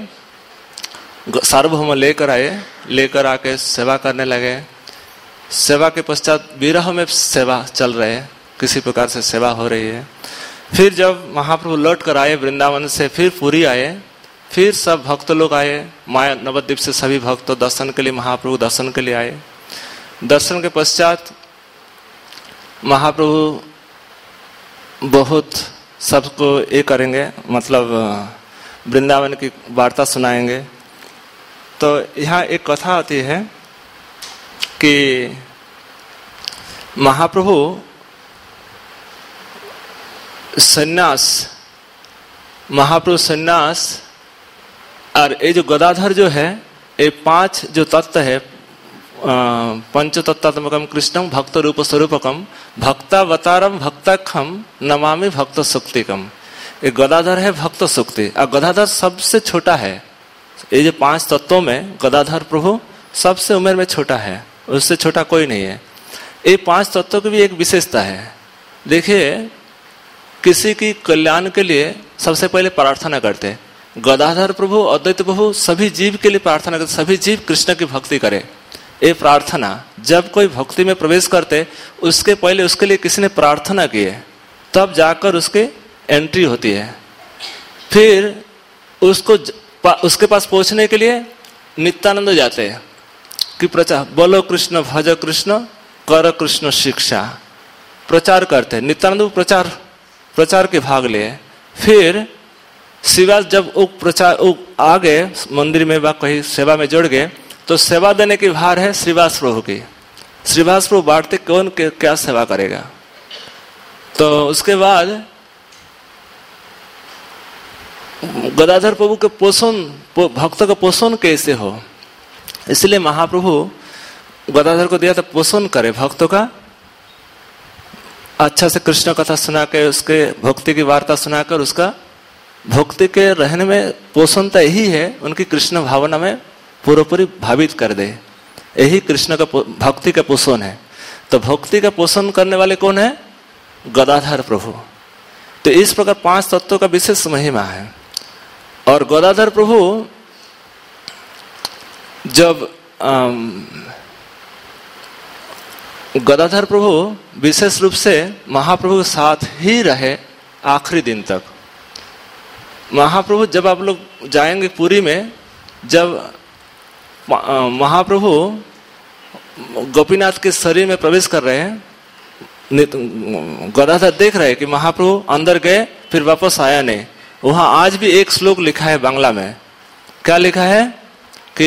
सार्वभौम लेकर आए, लेकर आके सेवा करने लगे। सेवा के पश्चात विरह में सेवा चल रहे है, किसी प्रकार से सेवा हो रही है। फिर जब महाप्रभु लौट कर आए वृंदावन से, फिर पुरी आए, फिर सब भक्त लोग आए, माया नवद्वीप से सभी भक्त दर्शन के लिए, महाप्रभु दर्शन के लिए आए। दर्शन के पश्चात महाप्रभु बहुत सबको ये करेंगे, मतलब वृंदावन की वार्ता सुनाएंगे। तो यहाँ एक कथा आती है कि महाप्रभु सन्यास और ये जो गदाधर जो है, ये 5 जो तत्व है, पंचतत्वात्मकम कृष्णम भक्त रूप स्वरूपकम भक्तावतारम भक्तखम नमामि भक्त सुक्तिकम। ये गदाधर है भक्त सुक्ति, और गदाधर सबसे छोटा है। ये जो 5 तत्वों में गदाधर प्रभु सबसे उम्र में छोटा है, उससे छोटा कोई नहीं है। ये 5 तत्वों की भी एक विशेषता है। देखिए, किसी की कल्याण के लिए सबसे पहले प्रार्थना करते। गदाधर प्रभु, अद्वैत प्रभु सभी जीव के लिए प्रार्थना करते, सभी जीव कृष्ण की भक्ति करे। ये प्रार्थना, जब कोई भक्ति में प्रवेश करते उसके पहले उसके लिए किसी ने प्रार्थना की है, तब जाकर उसके एंट्री होती है। फिर उसको उसके पास पहुंचने के लिए नित्यानंद जाते हैं कि प्रचार, बोलो कृष्ण भज कृष्ण कर कृष्ण शिक्षा, प्रचार करते हैं। नित्यानंद प्रचार के भाग लिए। फिर शिवास जब आ गए मंदिर में व कहीं सेवा में जुड़ गए, तो सेवा देने की भार है श्रीवास प्रभु की। श्रीवास प्रभु बांटते, कौन क्या सेवा करेगा। तो उसके बाद गदाधर प्रभु के पोषण, भक्त का पोषण कैसे हो, इसलिए महाप्रभु गदाधर को दिया था पोषण करे भक्तों का। अच्छा से कृष्ण कथा सुना के, उसके भक्ति की वार्ता सुनाकर उसका भक्ति के रहने में पोषण तो यही है, उनकी कृष्ण भावना में पूरी भावित कर दे। यही कृष्ण का भक्ति का पोषण है। तो भक्ति का पोषण करने वाले कौन है? गदाधर प्रभु। तो इस प्रकार 5 तत्वों का विशेष महिमा है। और गदाधर प्रभु जब गदाधर प्रभु विशेष रूप से महाप्रभु के साथ ही रहे आखिरी दिन तक। महाप्रभु जब आप लोग जाएंगे पुरी में, जब महाप्रभु गोपीनाथ के शरीर में प्रवेश कर रहे हैं, गदाधर देख रहे हैं कि महाप्रभु अंदर गए फिर वापस आया नहीं। वहां आज भी एक श्लोक लिखा है बांग्ला में। क्या लिखा है कि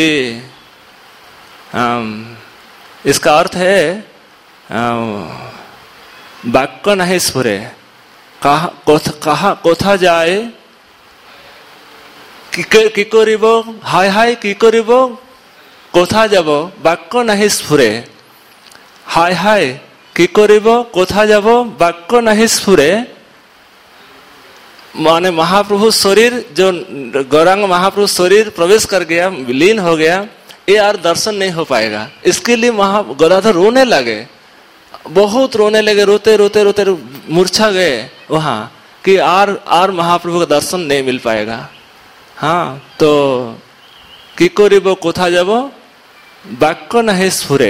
इसका अर्थ है वाक्य नहीं स्फुरे, कहा कोथा जाए কি করিব হায় হায় কি করিব কোথা যাব বাক্য নাহি স্ফুরে, হায় হায় কি করিব কোথা যাব বাক্য নাহি স্ফুরে। माने महाप्रभु शरीर, जो गौरांग महाप्रभु शरीर प्रवेश कर गया, लीन हो गया, ये यार दर्शन नहीं हो पाएगा। इसके लिए गदाधर रोने लगे, बहुत रोने लगे, रोते रोते रोते मूर्छा गए वहां कि आर महाप्रभु का दर्शन नहीं मिल पाएगा। हाँ, तो की करिब कोथा যাব वाक्य नहीं स्फुरे।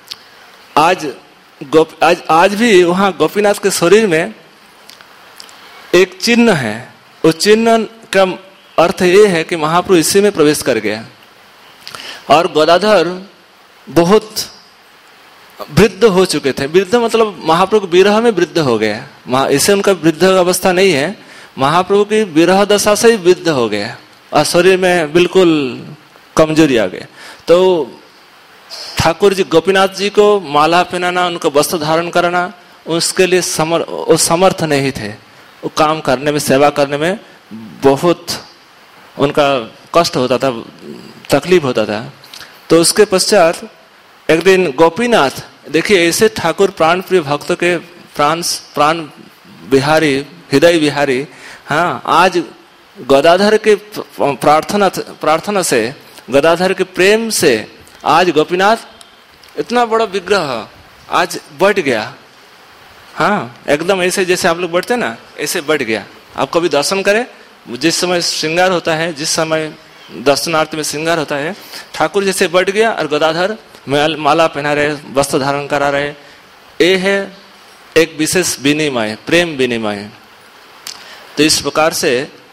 आज भी वहां गोपीनाथ के शरीर में एक चिन्ह है। उस चिन्ह का अर्थ ये है कि महाप्रभु इसी में प्रवेश कर गया। और गदाधर बहुत वृद्ध हो चुके थे। वृद्ध मतलब महाप्रभु विरह में वृद्ध हो गया। इसे उनका वृद्ध अवस्था नहीं है, महाप्रभु की विरह दशा से ही वृद्ध हो गया और शरीर में बिल्कुल कमजोरी आ गई। तो ठाकुर जी गोपीनाथ जी को माला पहनाना, उनको वस्त्र धारण कराना, उसके लिए समर्थ नहीं थे। वो काम करने में, सेवा करने में बहुत उनका कष्ट होता था, तकलीफ होता था। तो उसके पश्चात एक दिन गोपीनाथ, देखिए ऐसे ठाकुर प्राण प्रिय भक्त के प्राण बिहारी, हृदय बिहारी। हाँ, आज गदाधर के प्रार्थना से, गदाधर के प्रेम से आज गोपीनाथ इतना बड़ा विग्रह आज बढ़ गया। हाँ, एकदम ऐसे जैसे आप लोग बढ़ते ना, ऐसे बढ़ गया। आप कभी दर्शन करें, जिस समय श्रृंगार होता है, जिस समय दर्शनार्थ में श्रृंगार होता है, ठाकुर जैसे बढ़ गया और गदाधर माला पहना रहे, वस्त्र धारण करा रहे। ये है एक विशेष विनिमय, प्रेम विनिमय। तो इस प्रकार से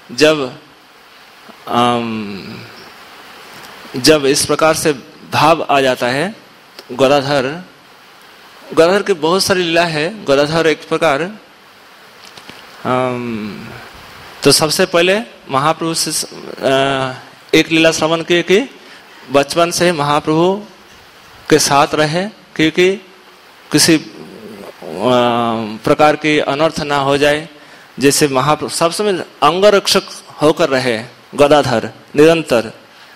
जब इस प्रकार से भाव आ जाता है, गदाधर की बहुत सारी लीला है। गदाधर एक प्रकार तो सबसे पहले महाप्रभु से एक लीला श्रवण किए कि बचपन से महाप्रभु के साथ रहे, क्योंकि किसी प्रकार की अनर्थ ना हो जाए। जैसे महाप्रभु सब समय अंगरक्षक होकर रहे गदाधर निरंतर।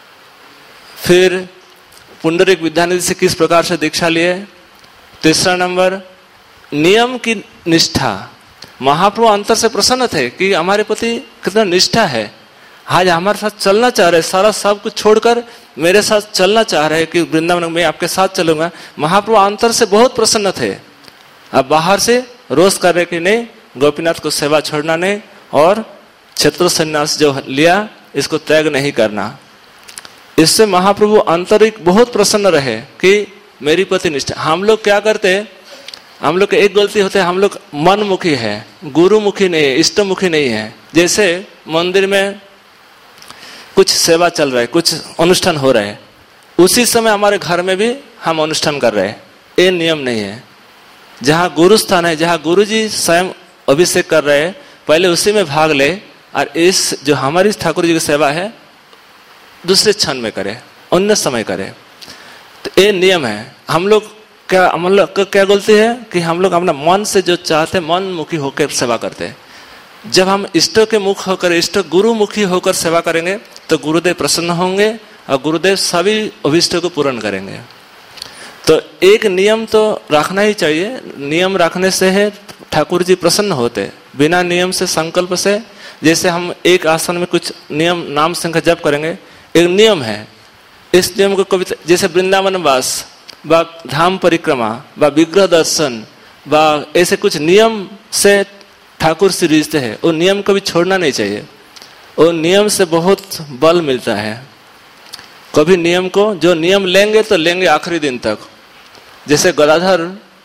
फिर पुंडरीक विद्यानिधि से किस प्रकार से दीक्षा लिए। तीसरा नंबर, नियम की निष्ठा। महाप्रभु अंतर से प्रसन्न थे कि हमारे प्रति कितना निष्ठा है, आज हमारे साथ चलना चाह रहे, सारा सब कुछ छोड़कर मेरे साथ चलना चाह रहे कि वृंदावन में आपके साथ चलूंगा। महाप्रभु अंतर से बहुत प्रसन्न थे। अब बाहर से रोष कर रहे कि नहीं, गोपीनाथ को सेवा छोड़ना नहीं, और क्षेत्र संन्यास जो लिया इसको त्याग नहीं करना। इससे महाप्रभु आंतरिक बहुत प्रसन्न रहे कि मेरी प्रति निष्ठा। हम लोग क्या करते, हम लोग की एक गलती होती है, हम लोग मनमुखी है, गुरुमुखी नहीं है, इष्टमुखी नहीं है। जैसे मंदिर में कुछ सेवा चल रहा है, कुछ अनुष्ठान हो रहा है, उसी समय हमारे घर में भी हम अनुष्ठान कर रहे हैं, ये नियम नहीं है। जहाँ गुरु स्थान है, जहाँ गुरुजी स्वयं अभिषेक कर रहे हैं, पहले उसी में भाग ले, और इस जो हमारी ठाकुर जी की सेवा है दूसरे क्षण में करे, अन्य समय करे। तो ये नियम है। हम लोग क्या गलती है कि हम लोग अपना मन से जो चाहते मन मुखी होकर सेवा करते हैं। जब हम इष्ट के मुख होकर, इष्ट गुरु मुखी होकर सेवा करेंगे तो गुरुदेव प्रसन्न होंगे और गुरुदेव सभी अभिष्टों को पूर्ण करेंगे। तो एक नियम तो रखना ही चाहिए। नियम रखने से है ठाकुर जी प्रसन्न होते। बिना नियम से, संकल्प से, जैसे हम एक आसन में कुछ नियम नाम संख्या जप करेंगे, एक नियम है। इस नियम को कभी, जैसे वृंदावन वास व धाम परिक्रमा व विग्रह दर्शन व ऐसे कुछ नियम से ठाकुर से रिश्ते हैं, वो नियम कभी छोड़ना नहीं चाहिए। वो नियम से बहुत बल मिलता है। कभी नियम को, जो नियम लेंगे तो लेंगे आखिरी दिन तक। जैसे गदाधर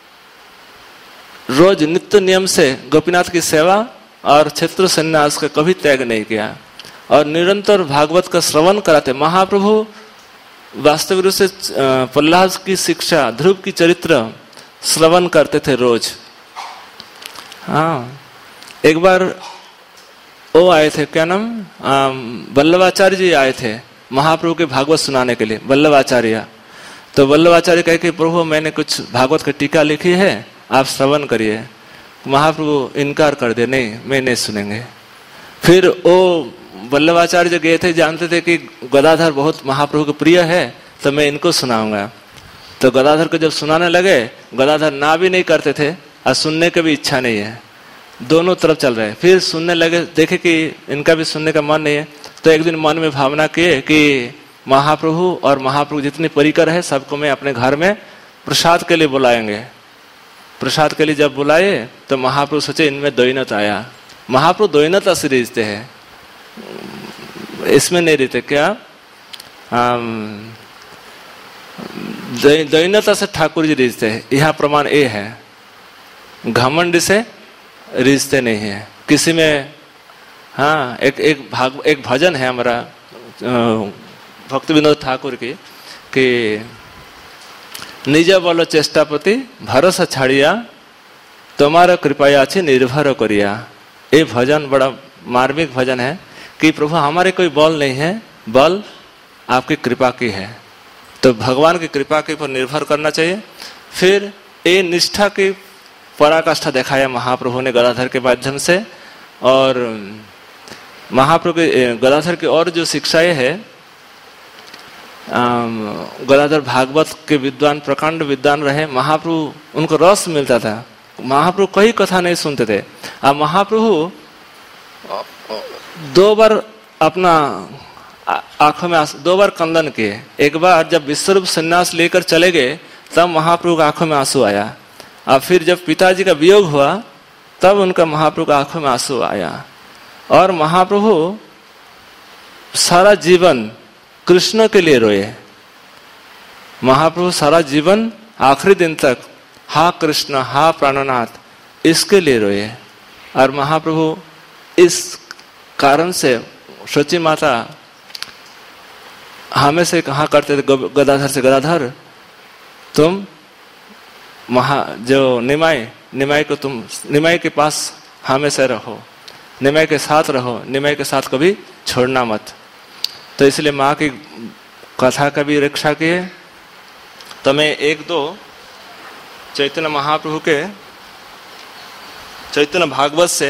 रोज नित्य नियम से गोपीनाथ की सेवा और क्षेत्र संन्यास का कभी त्याग नहीं किया, और निरंतर भागवत का श्रवण कराते। महाप्रभु वास्तविक रूप से प्रहलाद की शिक्षा, ध्रुव की चरित्र श्रवण करते थे रोज। हाँ, एक बार वो आए थे, क्या नाम, वल्लभाचार्य जी आए थे महाप्रभु के भागवत सुनाने के लिए, वल्लभाचार्य। तो वल्लभाचार्य कहे कि प्रभु मैंने कुछ भागवत की टीका लिखी है, आप श्रवण करिए। महाप्रभु इनकार कर दे, नहीं मैं नहीं सुनेंगे। फिर वो वल्लभाचार्य जो गए थे, जानते थे कि गदाधर बहुत महाप्रभु को प्रिय है, तो मैं इनको सुनाऊंगा। तो गदाधर को जब सुनाने लगे, गदाधर ना भी नहीं करते थे और सुनने की भी इच्छा नहीं है, दोनों तरफ चल रहे। फिर सुनने लगे, देखे कि इनका भी सुनने का मन नहीं है, तो एक दिन मन में भावना किए कि महाप्रभु और महाप्रभु जितने परिकर है सबको मैं अपने घर में प्रसाद के लिए बुलाएंगे। प्रसाद के लिए जब बुलाए तो महाप्रभु सोचे इनमें द्वैनत आया। महाप्रभु द्वैनता से रिश्ते हैं, इसमें नहीं रहते। क्या द्वैनता से ठाकुर जी रिश्ते हैं, यहाँ प्रमाण ये है। घमंड से रिश्ते नहीं है किसी में। हाँ, एक भजन है हमारा भक्ति विनोद ठाकुर की कि निज बल चेष्टा प्रति भरोसा छाड़िया तुम्हारा कृपया अच्छी निर्भर करिया। ये भजन बड़ा मार्मिक भजन है कि प्रभु हमारे कोई बल नहीं है, बल आपकी कृपा की है। तो भगवान की कृपा के ऊपर निर्भर करना चाहिए। फिर ये निष्ठा की पराकाष्ठा दिखाया महाप्रभु ने गदाधर के माध्यम से। और महाप्रभु के गदाधर की और जो शिक्षाएं है, गदाधर भागवत के विद्वान, प्रकांड विद्वान रहे। महाप्रभु उनको रस मिलता था। महाप्रभु कई कथा नहीं सुनते थे। अब महाप्रभु 2 बार अपना आंखों में 2 बार कंदन किए। एक बार जब विश्वरूप संन्यास लेकर चले गए तब महाप्रभु की आंखों में आंसू आया, और फिर जब पिताजी का वियोग हुआ तब उनका महाप्रभु की आंखों में आंसू आया। और महाप्रभु सारा जीवन कृष्ण के लिए रोए। महाप्रभु सारा जीवन आखिरी दिन तक हा कृष्ण हा प्राणनाथ इसके लिए रोए। और महाप्रभु इस कारण से शची माता हमें से कहा करते थे गदाधर से, गदाधर तुम जो निमाई को तुम निमाई के पास हमेशा रहो, निमय के साथ रहो, निमय के साथ कभी छोड़ना मत। तो इसलिए माँ की कथा का भी रक्षा किए। तो मैं एक दो चैतन्य महाप्रभु के चैतन्य भागवत से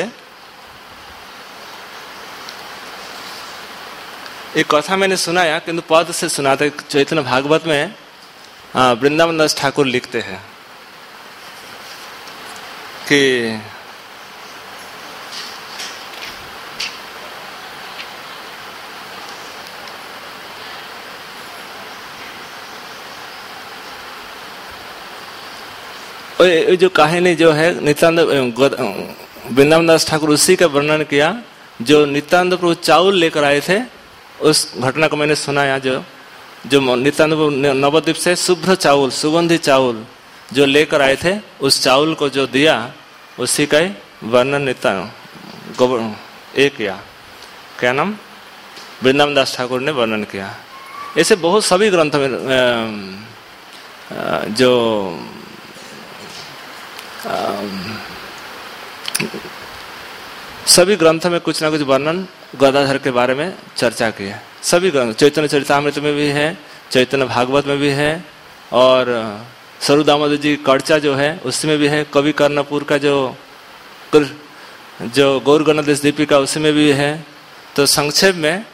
एक कथा मैंने सुनाया, किंतु पद से सुनाते। चैतन्य भागवत में वृंदावन दास ठाकुर लिखते हैं कि जो कहानी जो है नित्यानंद वृंदावन दास ठाकुर उसी का वर्णन किया। जो नित्यानंद प्रभु चावल लेकर आए थे, उस घटना को मैंने सुनाया। जो नित्यानंद प्रभु नवद्वीप से शुभ्र चावल, सुगंधित चावल जो लेकर आए थे, उस चावल को जो दिया, उसी का वर्णन नित्यानंद एक किया। क्या नाम? वृंदावन दास ठाकुर ने वर्णन किया। ऐसे बहुत सभी ग्रंथ में जो सभी ग्रंथ में कुछ ना कुछ वर्णन गदाधर के बारे में चर्चा की है। सभी ग्रंथ, चैतन्य चरितामृत में भी है, चैतन्य भागवत में भी है, और स्वरूप दामोदर जी कड़चा जो है उसमें भी है, कवि कर्णपुर का जो गौर गणदेश दीपिका उसमें भी है। तो संक्षेप में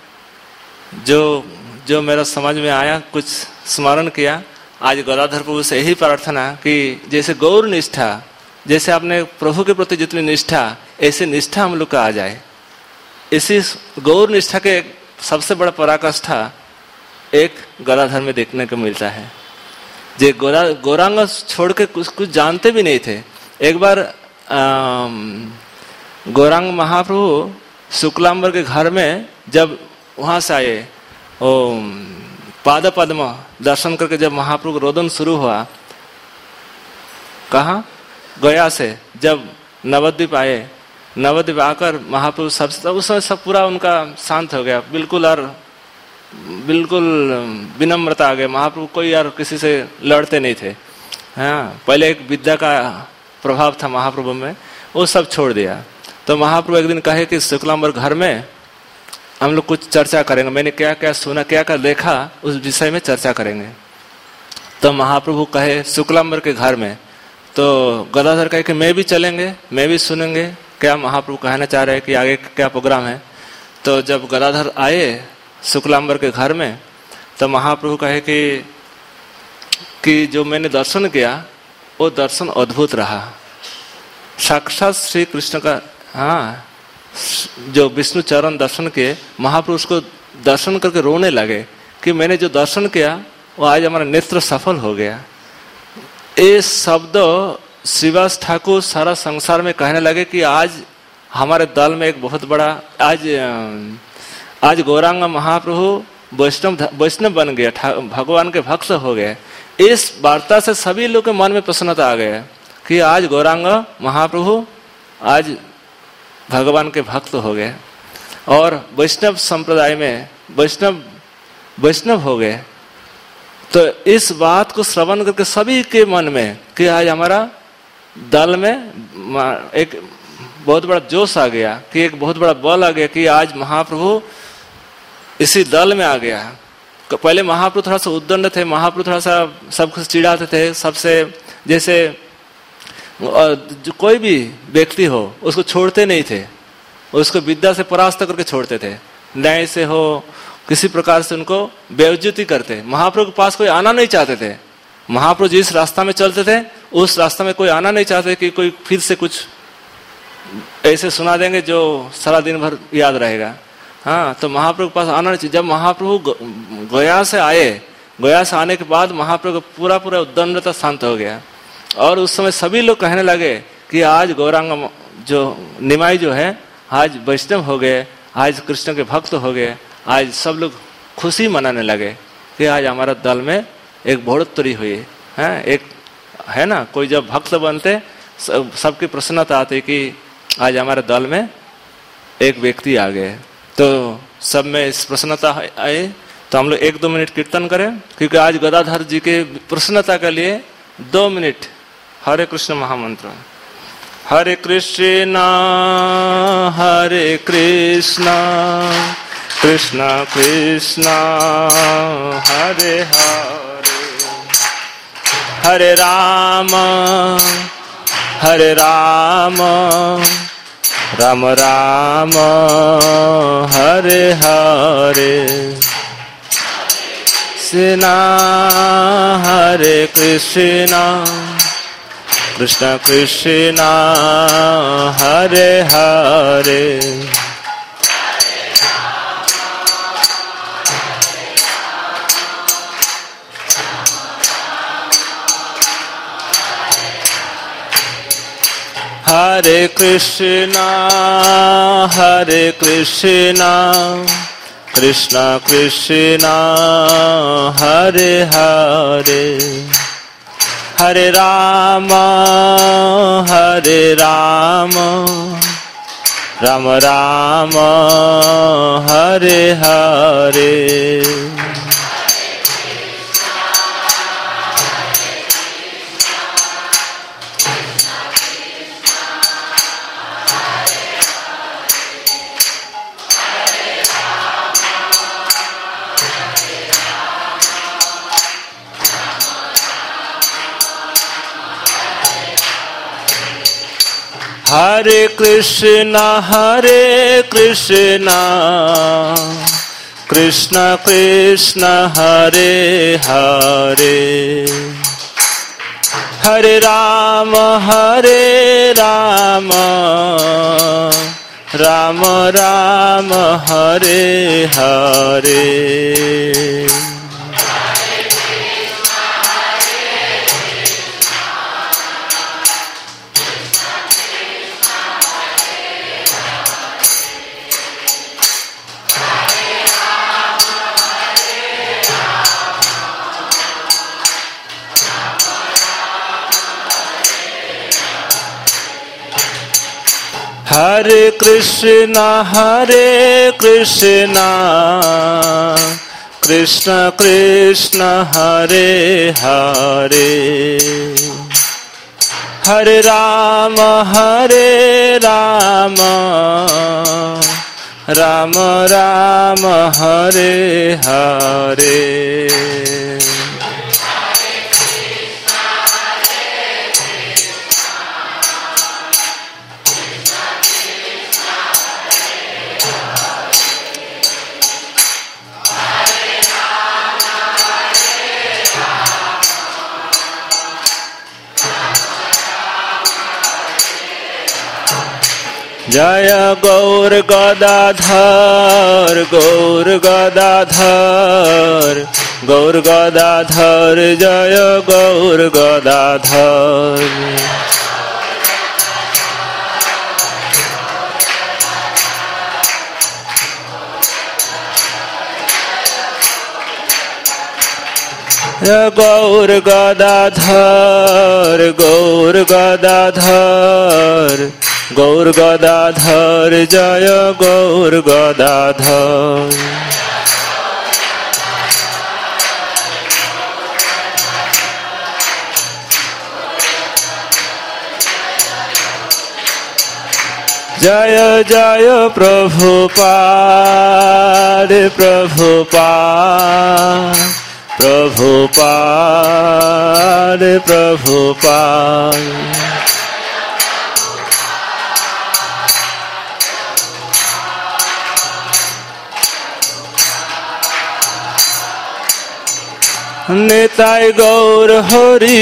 जो मेरा समझ में आया, कुछ स्मरण किया। आज गदाधर प्रभु से यही प्रार्थना कि जैसे गौर निष्ठा, जैसे आपने प्रभु के प्रति जितनी निष्ठा, ऐसी निष्ठा हम लोग का आ जाए। इसी गौर निष्ठा के सबसे बड़ा पराकाष्ठा एक गदाधर में देखने को मिलता है। जे गौरांग छोड़ के कुछ जानते भी नहीं थे। एक बार गौरांग महाप्रभु शुक्लांबर के घर में जब वहां से आए, पाद पद्म दर्शन करके जब महाप्रभु रोदन शुरू हुआ, कहाँ? गया से जब नवद्वीप आए, नवद्वीप आकर महाप्रभु सब उस समय सब पूरा उनका शांत हो गया, बिल्कुल, और बिल्कुल विनम्रता आ गया। महाप्रभु कोई यार किसी से लड़ते नहीं थे। हाँ, पहले एक विद्या का प्रभाव था महाप्रभु में, वो सब छोड़ दिया। तो महाप्रभु एक दिन कहे कि शुक्लांबर घर में हम लोग कुछ चर्चा करेंगे, मैंने क्या क्या सुना, क्या क्या देखा, उस विषय में चर्चा करेंगे। तो महाप्रभु कहे शुक्लांबर के घर में, तो गदाधर कहे कि मैं भी चलेंगे, मैं भी सुनेंगे क्या महाप्रभु कहना चाह रहे हैं, कि आगे क्या प्रोग्राम है। तो जब गदाधर आए शुक्लांबर के घर में, तो महाप्रभु कहे कि जो मैंने दर्शन किया वो दर्शन अद्भुत रहा। साक्षात श्री कृष्ण का, हाँ, जो विष्णु चरण दर्शन किए, महाप्रभु उसको दर्शन करके रोने लगे कि मैंने जो दर्शन किया वो आज हमारा नेत्र सफल हो गया। ये शब्द श्रीवास ठाकुर सारा संसार में कहने लगे कि आज हमारे दल में एक बहुत बड़ा, आज गौरांग महाप्रभु वैष्णव बन गया, भगवान के भक्त हो गए। इस वार्ता से सभी लोग के मन में प्रसन्नता आ गया कि आज गौरांग महाप्रभु आज भगवान के भक्त हो गए, और वैष्णव संप्रदाय में वैष्णव हो गए। तो इस बात को श्रवण करके सभी के मन में कि आज हमारा दल में एक बहुत बड़ा जोश आ गया, कि एक बहुत बड़ा बल आ गया कि आज महाप्रभु इसी दल में आ गया। पहले महाप्रभु थोड़ा सा उद्दंड थे, महाप्रभु थोड़ा सा सबको चिढ़ाते थे, सबसे जैसे जो कोई भी व्यक्ति हो उसको छोड़ते नहीं थे, उसको विद्या से परास्त करके छोड़ते थे, न्याय से हो किसी प्रकार से उनको बेइज्जती करते। महाप्रभु के पास कोई आना नहीं चाहते थे। महाप्रभु जिस रास्ता में चलते थे उस रास्ता में कोई आना नहीं चाहते कि कोई फिर से कुछ ऐसे सुना देंगे जो सारा दिन भर याद रहेगा। हाँ, तो महाप्रभु के पास आना नहीं चाहिए। जब महाप्रभु गया से आए, गया से आने के बाद महाप्रभु पूरा उद्दंडता शांत हो गया, और उस समय सभी लोग कहने लगे कि आज गौरांग जो निमाई जो है आज वैष्णव हो गए, आज कृष्ण के भक्त हो गए। आज सब लोग खुशी मनाने लगे कि आज हमारा दल में एक बढ़ोत्तरी हुई है। एक है ना, कोई जब भक्त बनते सबकी प्रसन्नता आती कि आज हमारे दल में एक व्यक्ति आ गए। तो सब में इस प्रसन्नता आए। तो हम लोग 1-2 मिनट कीर्तन करें, क्योंकि आज गदाधर जी के प्रसन्नता के लिए 2 मिनट हरे कृष्ण महामंत्र। हरे Krishna Hare Krishna Krishna Krishna Hare Hare Hare Rama Hare Rama Rama Rama Hare Hare Krishna Hare Krishna Krishna Krishna Hare Hare Hare Krishna Krishna Krishna Hare Hare Hare Rama Rama Rama Hare Hare Hare Krishna Krishna Krishna Hare Hare Hare Rama Rama Rama Hare Hare Hare Krishna Krishna Krishna Hare Hare Hare Rama Rama Rama Hare Hare Jaya Gaur Gadadhar Gaur Gadadhar Gaur Gadadhar Jaya Gaur Gadadhar Jaya Gaur Gadadhar Gaur Gadadhar Gaur Gadadhar Jaya Gaur Gadadhar Jaya Jaya Prabhupada Prabhupada Prabhupada Prabhupada Nitai Gaur Hari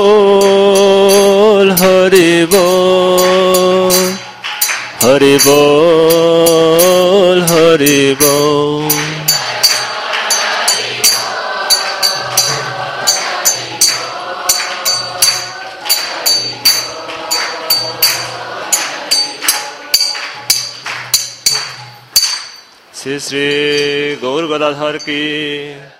Bol Hari Bol Hari Bol Hari Bol Shri Shri Gaur Gadadhar की